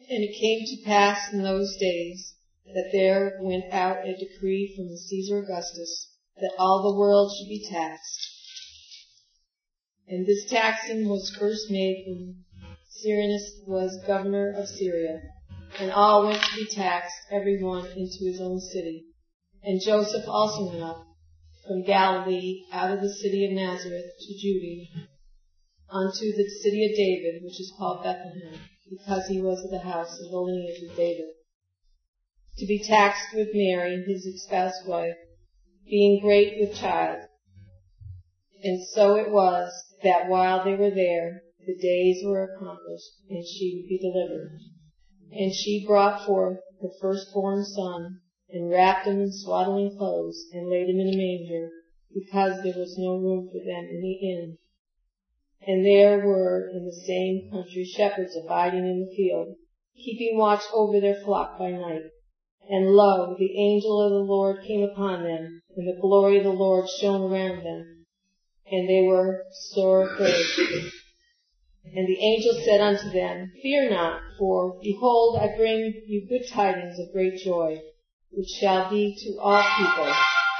And it came to pass in those days that there went out a decree from Caesar Augustus that all the world should be taxed. And this taxing was first made when Cyrenius was governor of Syria, and all went to be taxed, every one into his own city. And Joseph also went up from Galilee out of the city of Nazareth to Judea, unto the city of David, which is called Bethlehem, because he was of the house of the lineage of David, to be taxed with Mary, his espoused wife, being great with child. And so it was that while they were there, the days were accomplished, and she would be delivered. And she brought forth her firstborn son, and wrapped him in swaddling clothes, and laid him in a manger, because there was no room for them in the inn. And there were in the same country shepherds abiding in the field, keeping watch over their flock by night. And lo, the angel of the Lord came upon them, and the glory of the Lord shone around them, and they were sore afraid. And the angel said unto them, Fear not, for behold, I bring you good tidings of great joy, which shall be to all people.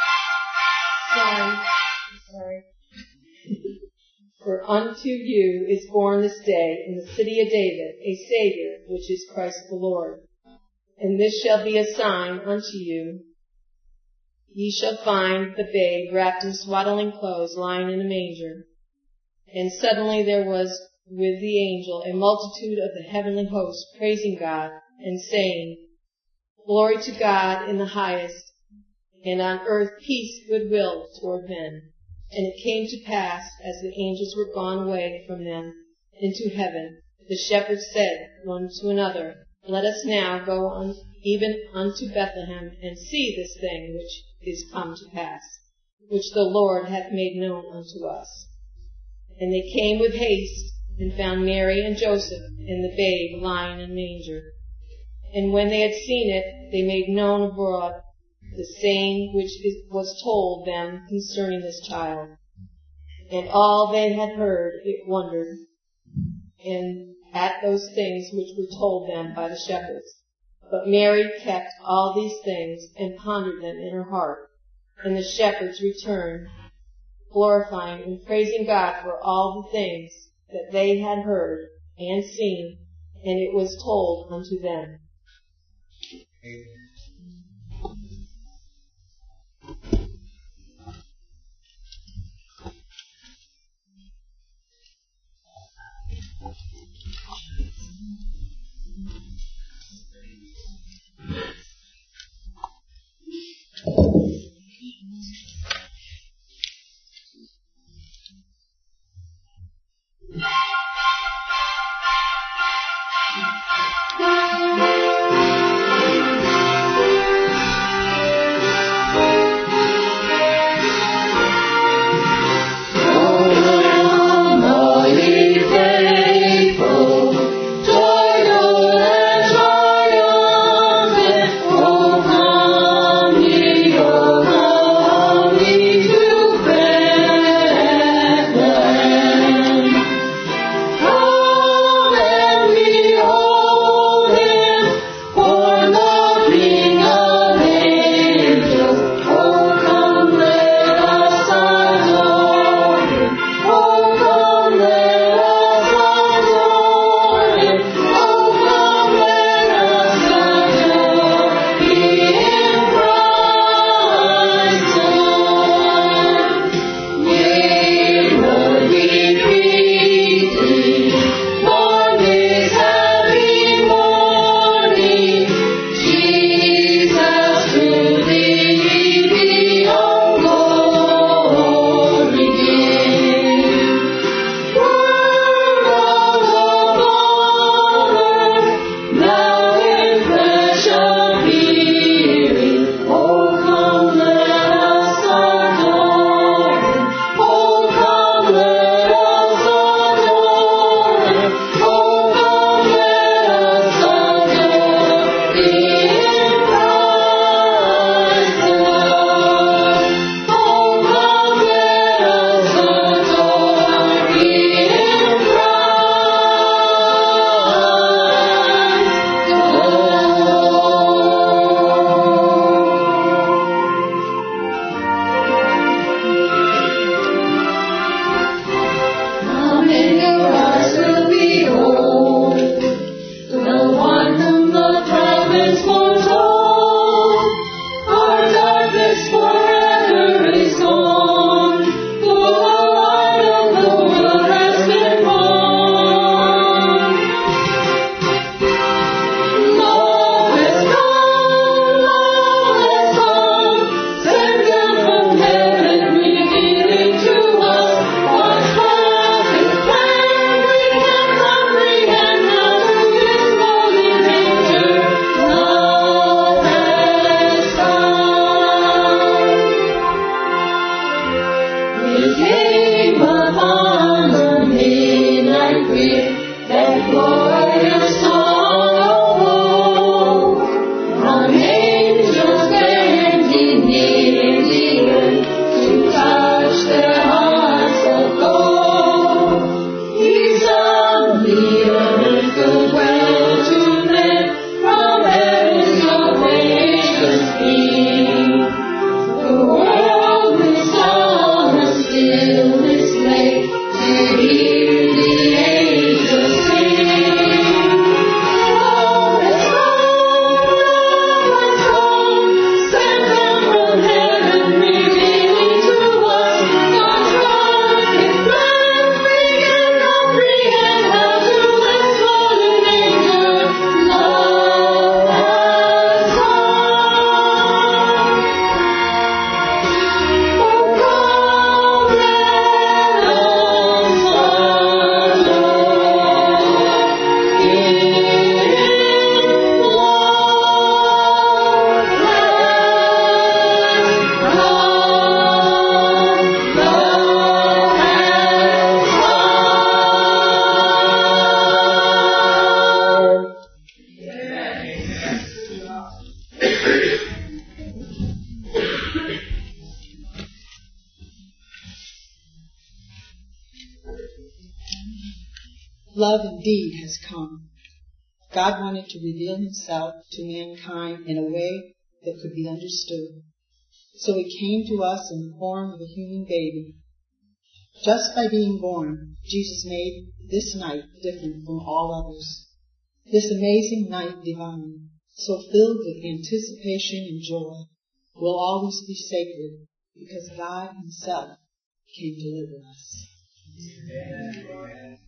For unto you is born this day in the city of David a Savior, which is Christ the Lord. And this shall be a sign unto you. Ye shall find the babe wrapped in swaddling clothes, lying in a manger. And suddenly there was with the angel a multitude of the heavenly host, praising God, and saying, Glory to God in the highest, and on earth peace, goodwill toward men. And it came to pass, as the angels were gone away from them into heaven, the shepherds said one to another, Let us now go on even unto Bethlehem, and see this thing which is come to pass, which the Lord hath made known unto us. And they came with haste, and found Mary and Joseph, and the babe lying in a manger. And when they had seen it, they made known abroad the saying which was told them concerning this child. And all they had heard it wondered, and at those things which were told them by the shepherds. But Mary kept all these things, and pondered them in her heart. And the shepherds returned, glorifying and praising God for all the things that they had heard and seen, and it was told unto them. Amen. love indeed has come. God wanted to reveal himself to mankind in a way that could be understood. So he came to us in the form of a human baby. Just by being born, Jesus made this night different from all others. This amazing night divine, so filled with anticipation and joy, will always be sacred because God himself came to live in us. Amen.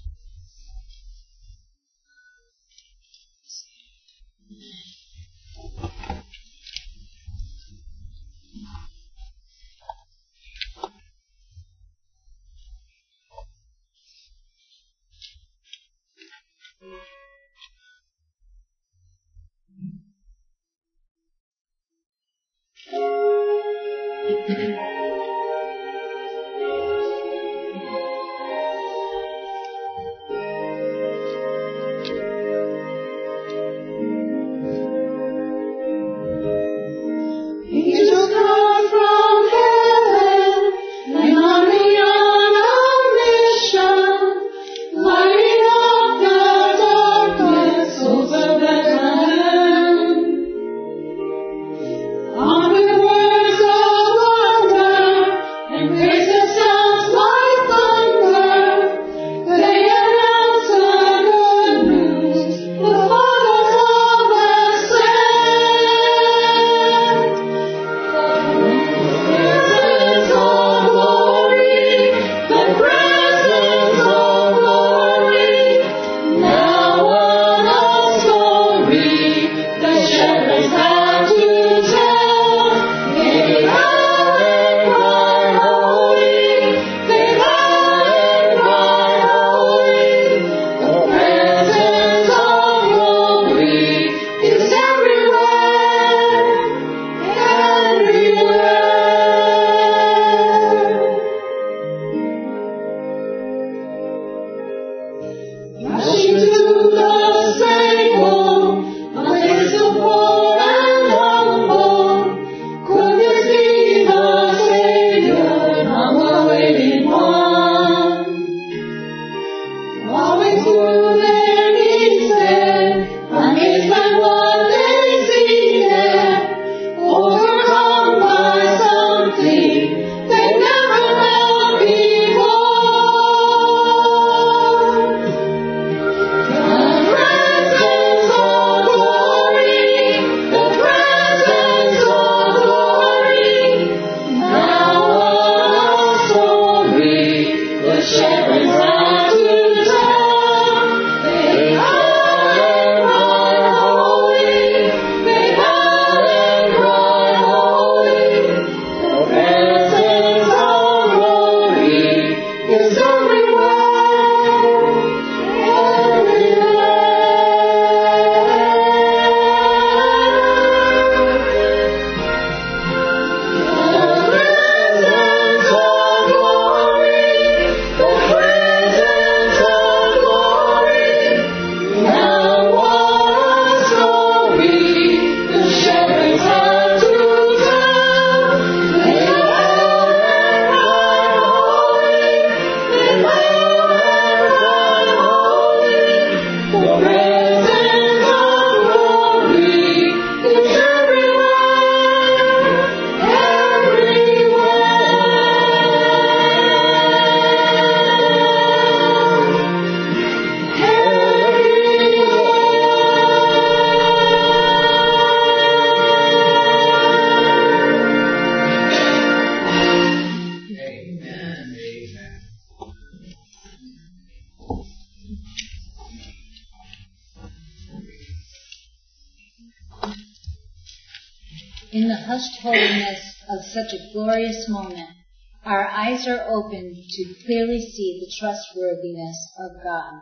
In the hushed holiness of such a glorious moment, our eyes are opened to clearly see the trustworthiness of God.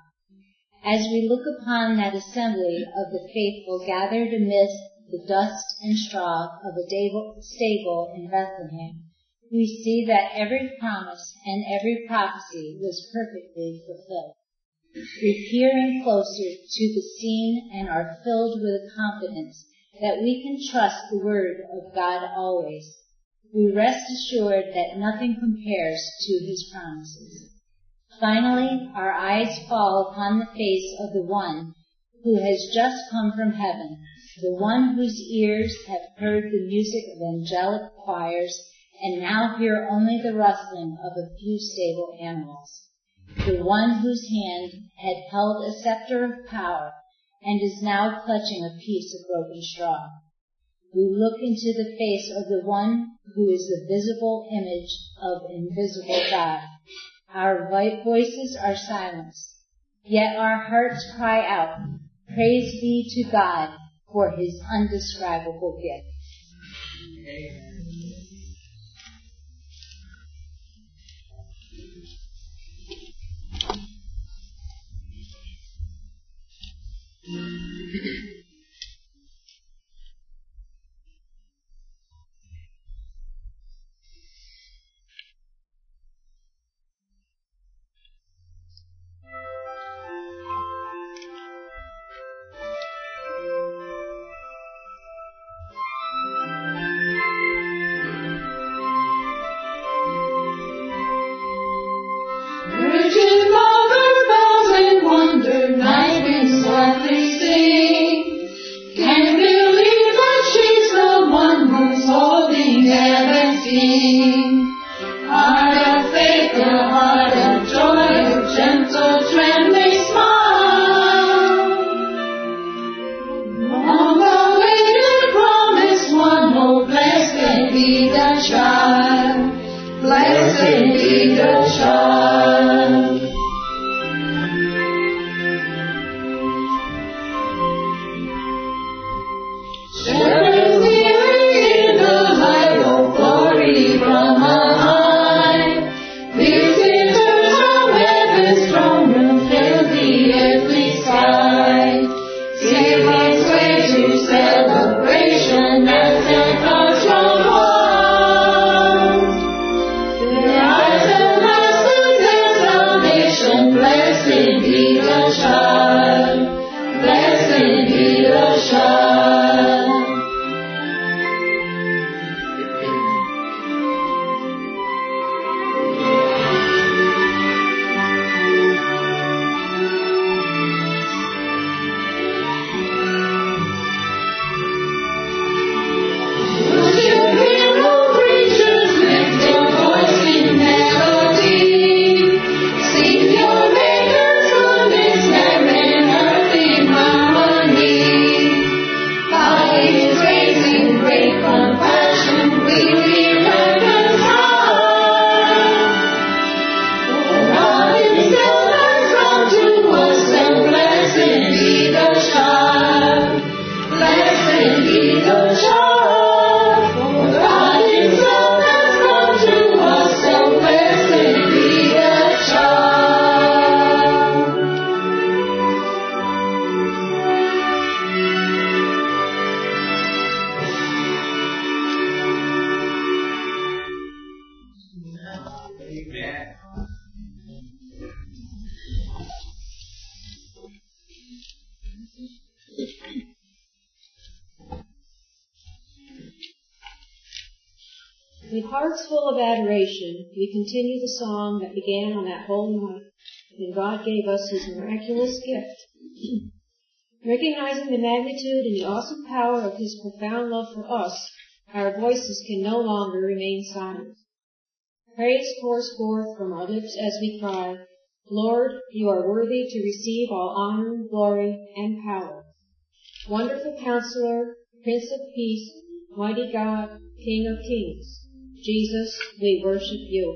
As we look upon that assembly of the faithful gathered amidst the dust and straw of a stable in Bethlehem, we see that every promise and every prophecy was perfectly fulfilled. We peer in closer to the scene and are filled with a confidence that we can trust the word of God always. We rest assured that nothing compares to his promises. Finally, our eyes fall upon the face of the one who has just come from heaven, the one whose ears have heard the music of angelic choirs and now hear only the rustling of a few stable animals, the one whose hand had held a scepter of power and is now clutching a piece of broken straw. We look into the face of the one who is the visible image of invisible God. Our voices are silenced, yet our hearts cry out, praise be to God for his undescribable gift. With hearts full of adoration, we continue the song that began on that holy night when God gave us his miraculous gift. Recognizing the magnitude and the awesome power of his profound love for us, our voices can no longer remain silent. Praise pours forth from our lips as we cry, Lord, you are worthy to receive all honor, glory, and power. Wonderful Counselor, Prince of Peace, Mighty God, King of Kings, Jesus, we worship you.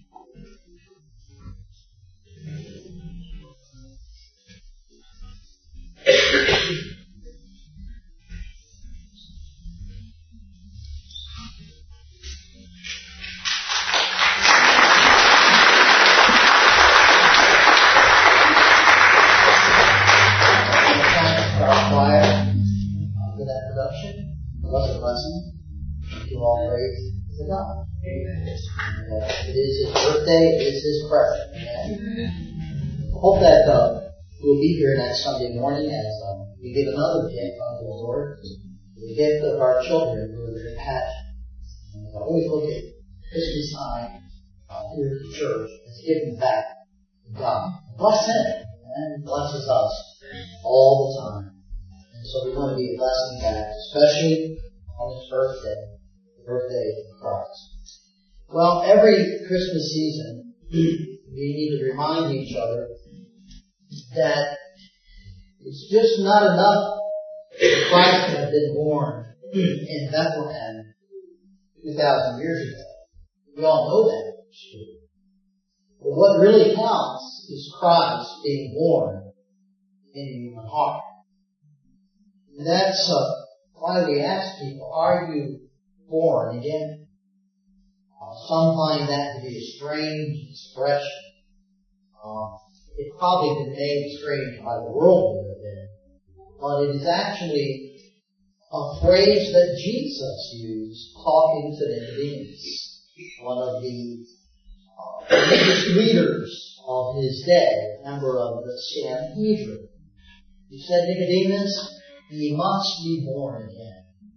It is His birthday. It is His present. I hope that you'll be here next Sunday morning as we give another gift unto the Lord, the gift of our children who are very passionate. And I always look at Christmas time here at the church as giving back to God. Bless Him and blesses us all the time. And so we want to be a blessing back, especially on His birthday, the birthday of Christ. Well, every Christmas season, we need to remind each other that it's just not enough that Christ had been born in Bethlehem 2,000 years ago. We all know that. But what really counts is Christ being born in a human heart. And that's why we ask people, are you born again? Some find that to be a strange expression. It's probably been made strange by the world we live in. But it is actually a phrase that Jesus used talking to Nicodemus, one of the religious leaders of his day, a member of the Sanhedrin. He said, Nicodemus, ye must be born again.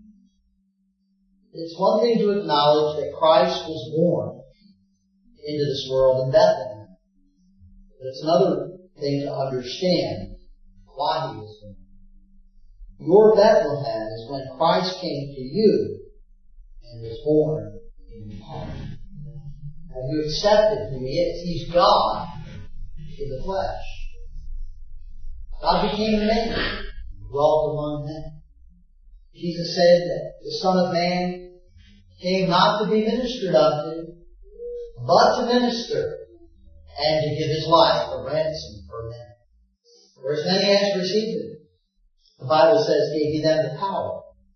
It's one thing to acknowledge that Christ was born into this world in Bethlehem. But it's another thing to understand why He was born. Your Bethlehem is when Christ came to you and was born in your heart. Have you accepted who He is? He's God in the flesh. God became a man, dwelt among men. Jesus said that the Son of Man came not to be ministered unto, but to minister, and to give His life a ransom for men. For as many as received Him, the Bible says, gave He them the power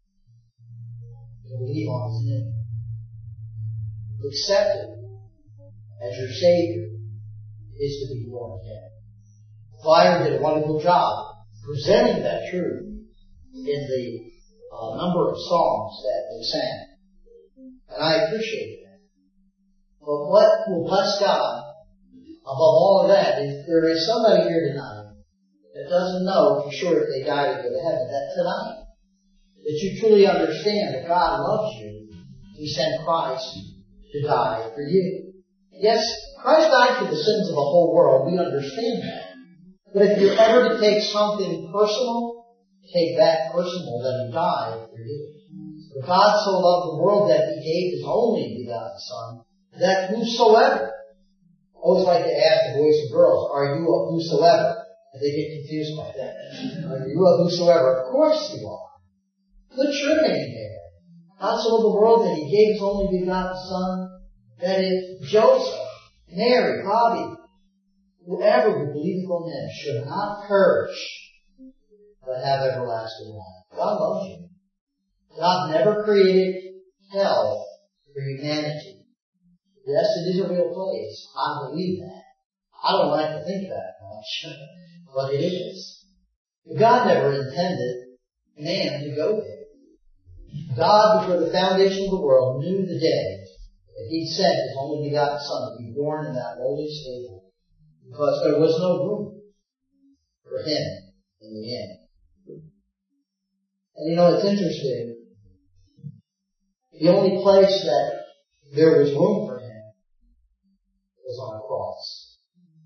to believe on His name. To accept Him as your Savior is to be born again. Flyer did a wonderful job presenting that truth in the number of songs that they sang. And I appreciate that. But what will bless God above all of that is there is somebody here tonight that doesn't know for sure if they die to go to heaven. That tonight, that you truly understand that God loves you. He sent Christ to die for you. Yes, Christ died for the sins of the whole world. We understand that. But if you're ever to take something personal, take that personal that He died for you. For God so loved the world that He gave His only begotten Son, that whosoever, always like to ask the boys and girls, are you a whosoever? And they get confused by that. Are you a whosoever? Of course you are. Put your name there. God so loved the world that He gave His only begotten Son, that if Joseph, Mary, Bobby, whoever who believeth on Him should not perish, but have everlasting life. God loves you. God never created hell for humanity. Yes, it is a real place. I believe that. I don't like to think that much, but it is. God never intended man to go there. God, before the foundation of the world, knew the day that He'd sent His only begotten Son to be born in that lowly stable, because there was no room for Him in the end. And it's interesting. The only place that there was room for Him was on a cross.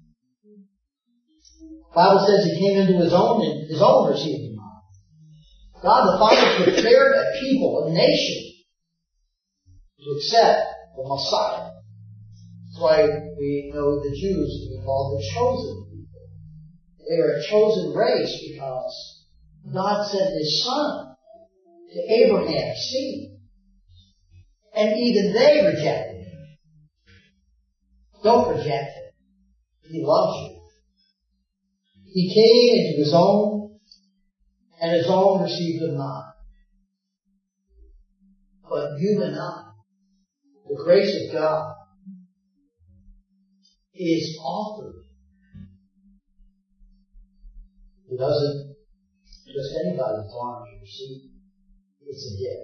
The Bible says He came into His own, and His own received Him not. God the Father prepared a people, a nation, to accept the Messiah. That's why we know the Jews to be called the chosen people. They are a chosen race because God sent His Son to Abraham's seed. And even they rejected Him. Don't reject Him. He loves you. He came into His own, and His own received Him not. But you and I, the grace of God, is offered. It doesn't just anybody's arms to receive. It's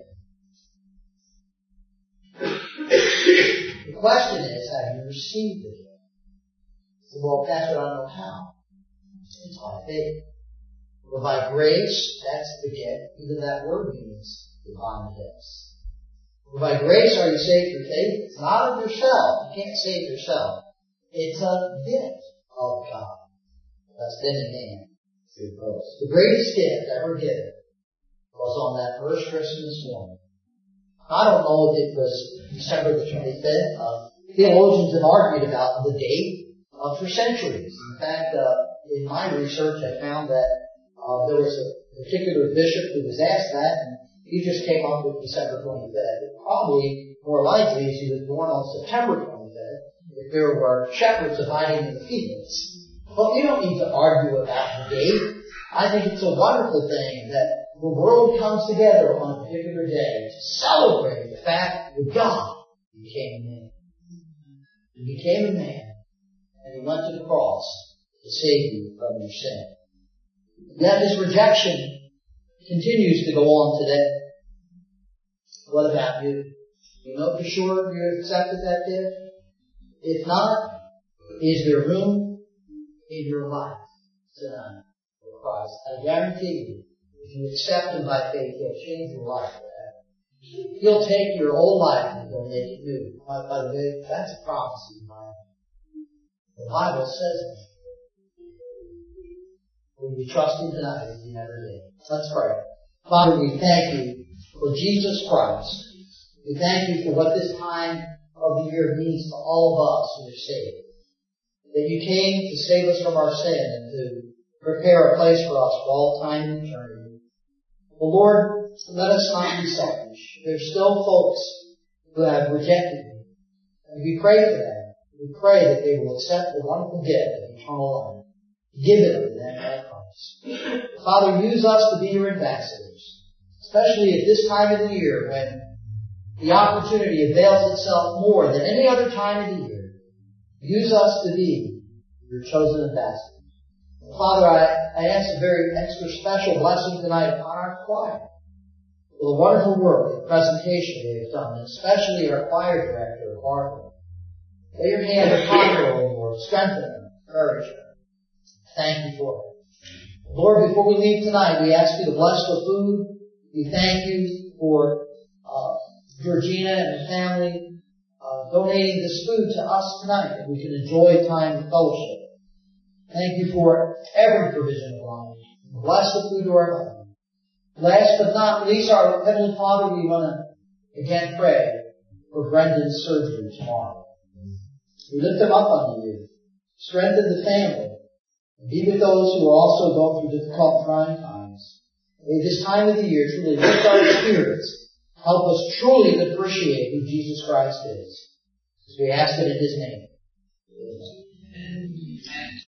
a gift. The question is, have you received the gift? Well, Pastor, I don't know how. It's by faith. But by grace, that's the gift. Even that word means divine gifts. For by grace are you saved through faith. It's not of yourself. You can't save yourself. It's a gift of God. That's been in man through grace. The greatest gift ever given was on that first Christmas morning. I don't know if it was December the 25th. Theologians have argued about the date for centuries. In fact, in my research, I found that there was a particular bishop who was asked that, and he just came up with December 25th. It probably more likely is he was born on September 25th, if there were shepherds abiding in the fields. But we don't need to argue about the date. I think it's a wonderful thing that the world comes together on a particular day to celebrate the fact that God became a man. He became a man, and He went to the cross to save you from your sin. Yet His rejection continues to go on today. What about you? You know for sure you accepted that gift? If not, is there room in your life tonight for Christ? I guarantee you, if you accept Him by faith, He'll change your life forever. He'll take your old life and He'll make it new. By the way, that's a prophecy in my life. The Bible says it. Will you trust Him tonight as you never did? Let's pray. Father, we thank You for Jesus Christ. We thank You for what this time of the year means to all of us who are saved. That You came to save us from our sin and to prepare a place for us for all time and eternity. Well, Lord, let us not be selfish. There's still folks who have rejected You. And we pray for them. We pray that they will accept the wonderful gift of eternal life. Give it unto them by Christ. Father, use us to be Your ambassadors, especially at this time of the year when the opportunity avails itself more than any other time of the year. Use us to be Your chosen ambassadors. Father, I ask a very extra special blessing tonight upon our choir for the wonderful work and presentation they have done, and especially our choir director, Barbara. Lay Your hand upon her, O Lord. Strengthen her, encourage her. Thank You for it. Lord, before we leave tonight, we ask You to bless the food. We thank You for Georgina and the family donating this food to us tonight, that we can enjoy time of fellowship. Thank You for every provision of life. Bless the food to our home. Last but not least, our Heavenly Father, we want to again pray for Brendan's surgery tomorrow. We lift him up unto You. Strengthen the family. And be with those who are also going through difficult, trying times. May this time of the year truly lift our spirits. Help us truly appreciate who Jesus Christ is. As we ask it in His name. Amen.